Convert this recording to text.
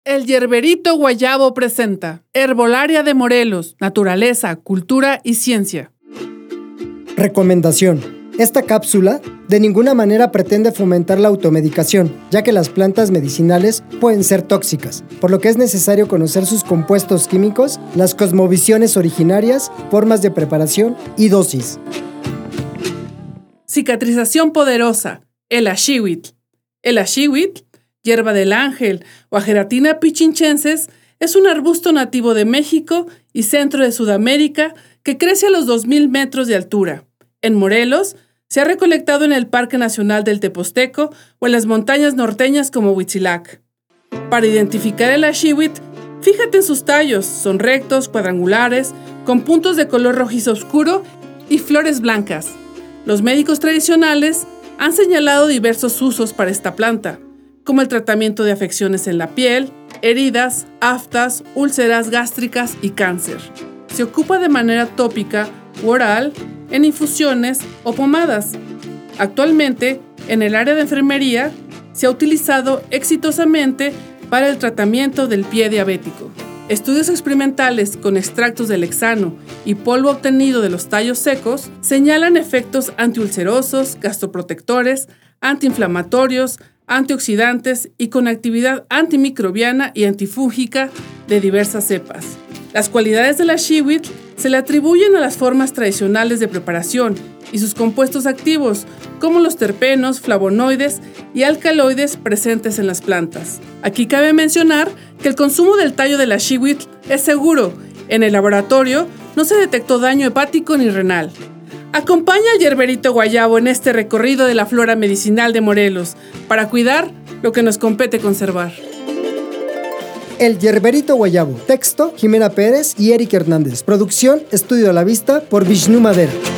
El Yerberito Guayabo presenta Herbolaria de Morelos, Naturaleza, Cultura y Ciencia. Recomendación. Esta cápsula de ninguna manera pretende fomentar la automedicación, ya que las plantas medicinales pueden ser tóxicas, por lo que es necesario conocer sus compuestos químicos, las cosmovisiones originarias, formas de preparación y dosis. Cicatrización poderosa. El axihuitl. El axihuitl, hierba del ángel o Ageratina pichinchensis, es un arbusto nativo de México y centro de Sudamérica que crece a los 2,000 metros de altura. En Morelos, se ha recolectado en el Parque Nacional del Teposteco o en las montañas norteñas como Huitzilac. Para identificar el axihuitl, fíjate en sus tallos, son rectos, cuadrangulares, con puntos de color rojizo oscuro y flores blancas. Los médicos tradicionales han señalado diversos usos para esta planta, como el tratamiento de afecciones en la piel, heridas, aftas, úlceras gástricas y cáncer. Se ocupa de manera tópica u oral, en infusiones o pomadas. Actualmente, en el área de enfermería, se ha utilizado exitosamente para el tratamiento del pie diabético. Estudios experimentales con extractos de lexano y polvo obtenido de los tallos secos señalan efectos antiulcerosos, gastroprotectores, antiinflamatorios, antioxidantes y con actividad antimicrobiana y antifúngica de diversas cepas. Las cualidades del axihuitl se le atribuyen a las formas tradicionales de preparación y sus compuestos activos, como los terpenos, flavonoides y alcaloides presentes en las plantas. Aquí cabe mencionar que el consumo del tallo del axihuitl es seguro. En el laboratorio no se detectó daño hepático ni renal. Acompaña al Yerberito Guayabo en este recorrido de la flora medicinal de Morelos para cuidar lo que nos compete conservar. El Yerberito Guayabo. Texto: Jimena Pérez y Eric Hernández. Producción: Estudio a la Vista por Vishnu Madera.